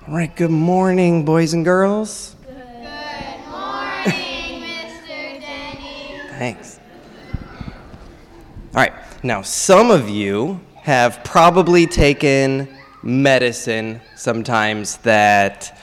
All right, good morning, boys and girls. Good morning, Mr. Denny. Thanks. All right, now some of you have probably taken medicine sometimes that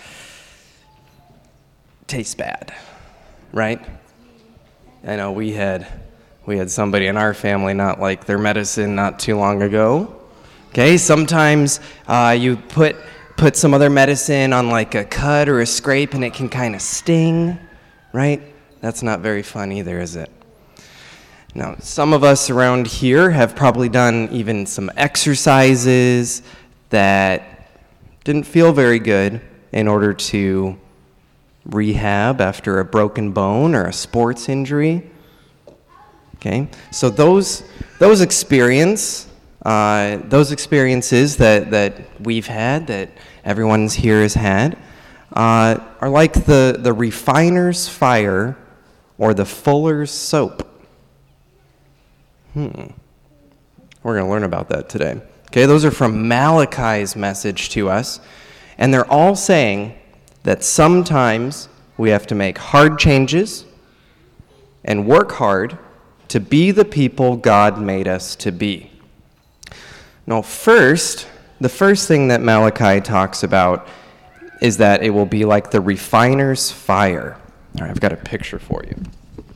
tastes bad, right? I know we had somebody in our family not like their medicine not too long ago. Okay, sometimes you put some other medicine on like a cut or a scrape and it can kind of sting, right? That's not very fun either, is it? Now, some of us around here have probably done even some exercises that didn't feel very good in order to rehab after a broken bone or a sports injury. Okay, so those experiences that we've had, that everyone's here has had, are like the refiner's fire or the fuller's soap. We're going to learn about that today. Okay, those are from Malachi's message to us, and they're all saying that sometimes we have to make hard changes and work hard to be the people God made us to be. Now, the first thing that Malachi talks about is that it will be like the refiner's fire. All right, I've got a picture for you.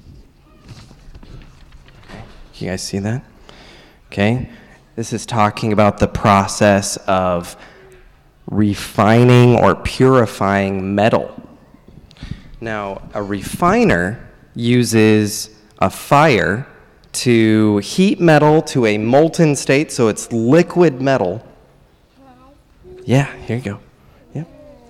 You guys see that? Okay, this is talking about the process of refining or purifying metal. Now, a refiner uses a fire to heat metal to a molten state, so it's liquid metal. Yeah, here you go. Yeah.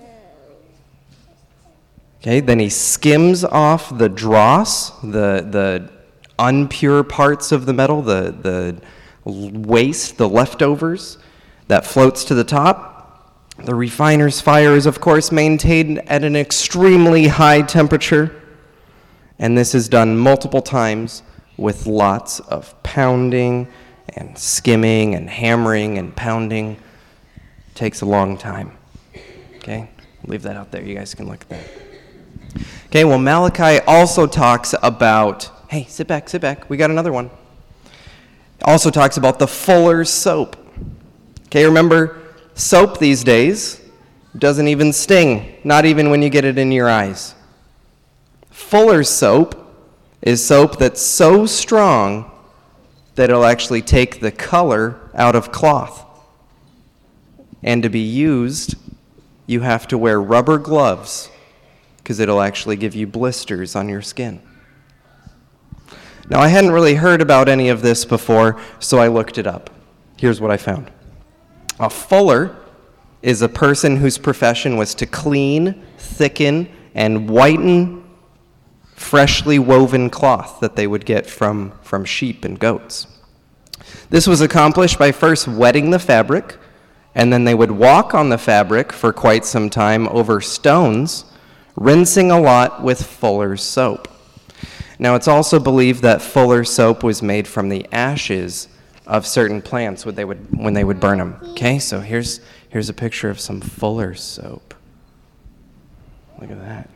Okay, then he skims off the dross, the unpure parts of the metal, the waste, the leftovers that floats to the top. The refiner's fire is, of course, maintained at an extremely high temperature, and this is done multiple times with lots of pounding and skimming and hammering and pounding. It takes a long time. Okay? Leave that out there. You guys can look at that. Okay, well, Malachi also talks about, hey, sit back. We got another one. Also talks about the fuller's soap. Okay, remember, soap these days doesn't even sting, not even when you get it in your eyes. Fuller's soap is soap that's so strong that it'll actually take the color out of cloth. And to be used, you have to wear rubber gloves because it'll actually give you blisters on your skin. Now, I hadn't really heard about any of this before, so I looked it up. Here's what I found. A fuller is a person whose profession was to clean, thicken, and whiten freshly woven cloth that they would get from sheep and goats. This was accomplished by first wetting the fabric, and then they would walk on the fabric for quite some time over stones, rinsing a lot with fuller's soap. Now, it's also believed that fuller's soap was made from the ashes of certain plants when they would burn them. Okay, so here's a picture of some fuller's soap. Look at that.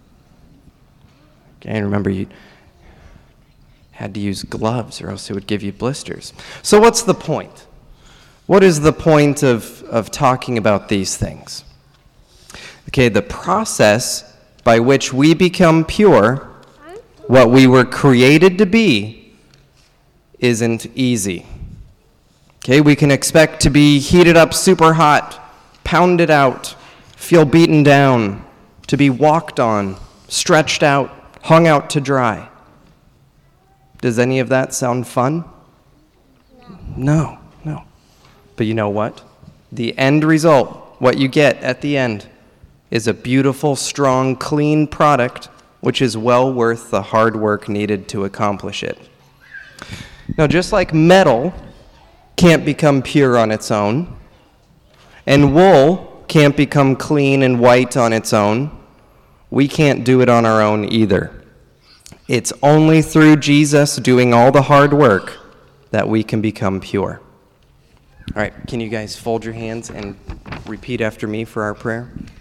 Okay, and remember, you had to use gloves or else it would give you blisters. So what's the point? What is the point of talking about these things? Okay, the process by which we become pure, what we were created to be, isn't easy. Okay, we can expect to be heated up super hot, pounded out, feel beaten down, to be walked on, stretched out, hung out to dry. Does any of that sound fun? No. But you know what? The end result, what you get at the end, is a beautiful, strong, clean product which is well worth the hard work needed to accomplish it. Now, just like metal can't become pure on its own, and wool can't become clean and white on its own, we can't do it on our own either. It's only through Jesus doing all the hard work that we can become pure. All right, can you guys fold your hands and repeat after me for our prayer?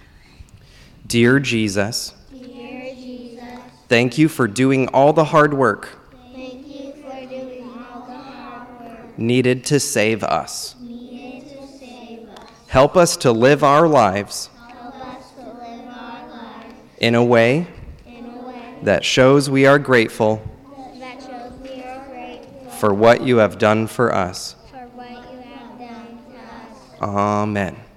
Dear Jesus, Dear Jesus, thank you for doing all the hard work thank you for doing all the hard work needed to save us. needed to save us. Help us to live our lives Help us to live our lives in a way in a way that shows we are grateful that shows we are grateful for what you have done for us. for what you have done to us. Amen.